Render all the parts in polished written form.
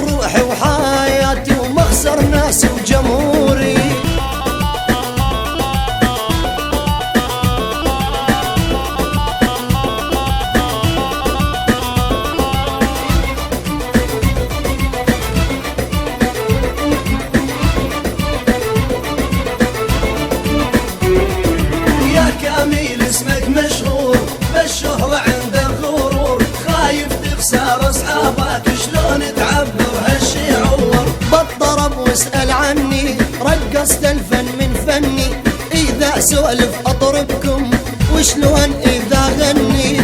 روحي وحياتي ومخسر ناسي وجمهوري. يا كاميل اسمك مشهور بالشهرة عندك غرور، خايف تخسر اصحابك شلون تعبر هالشعور. بالطرب واسأل عني رقصت الفن من فني، اذا سولف اطربكم وشلون اذا غني.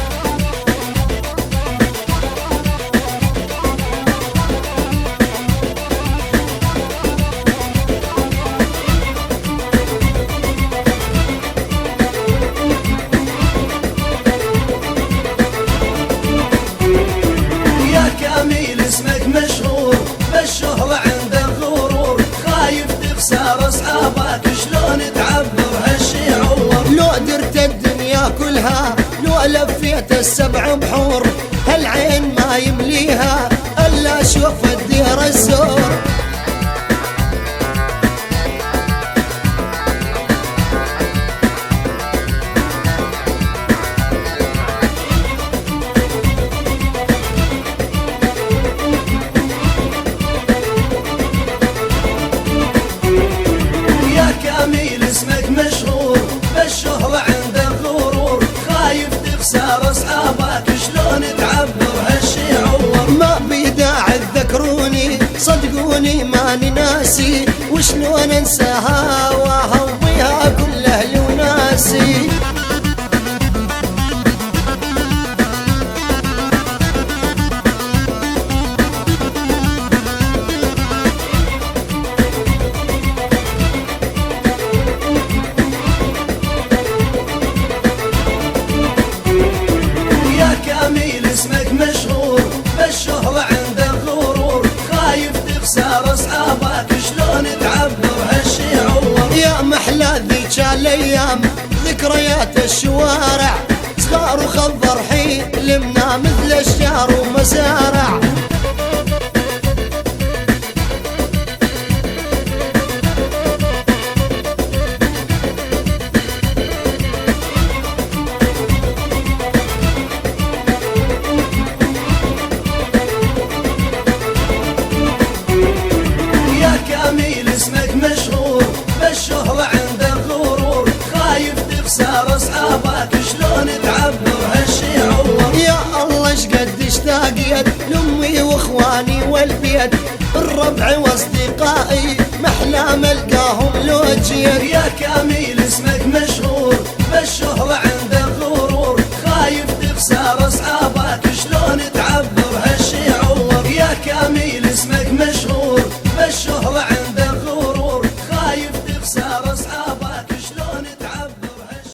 كاميل اسمك مشهور بالشهرة عندك غرور، خايف تخسر اصحابك شلون تعبر هالشعور. لو درت الدنيا كلها لو لفيت السبع بحور، هالعين ما يمليها الا اشوف الدير الزور. كاميل اسمك مشهور بالشهرة عندك غرور، خايف تخسر اصحابك شلون تعبر هالشعور. ما بيداعي تذكروني صدقوني ماني ناسي، وشلون انساها وهويها كل اهلي وناسي. كاميل اسمك مشهور بالشهرة عندك غرور، خايف تخسر اصحابك شلون تعبر هالشعور. يا محلى ذيك الايام ذكريات الشوارع، صغار وخضر حلمنا مثل اشجار ومزارع. كاميل اسمك مشهور بالشهرة عندك غرور، خايف تخسر اصحابك شلون تعبر هالشعور. يا الله شقد اشتاقيت لامي واخواني والبيت، الربع واصدقائي محلام القاهم لو جيت. يا كاميل اسمك مشهور بالشهرة عندك غرور، خايف تخسر اصحابك شلون تعبر هالشعور. يا كاميل اسمك